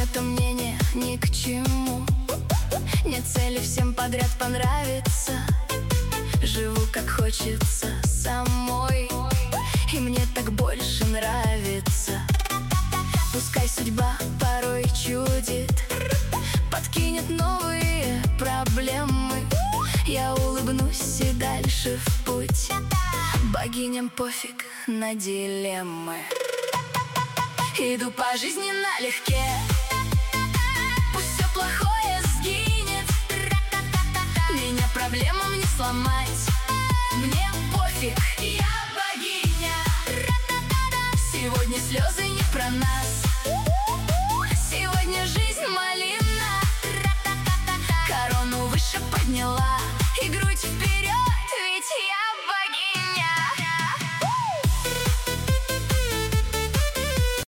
чье-то мнение ни к чему. Нет цели всем подряд понравиться. Живу как хочется самой, и мне так больше нравится. Пускай судьба порой чудит, подкинет новые проблемы, я улыбнусь и дальше в путь. Богиням пофиг на дилеммы. Иду по жизни налегке, пусть все плохое сгинет. Меня проблемам не сломать, мне пофиг, я богиня. Сегодня слезы не про нас, сегодня жизнь малина. Корону выше подняла и грудь вперед.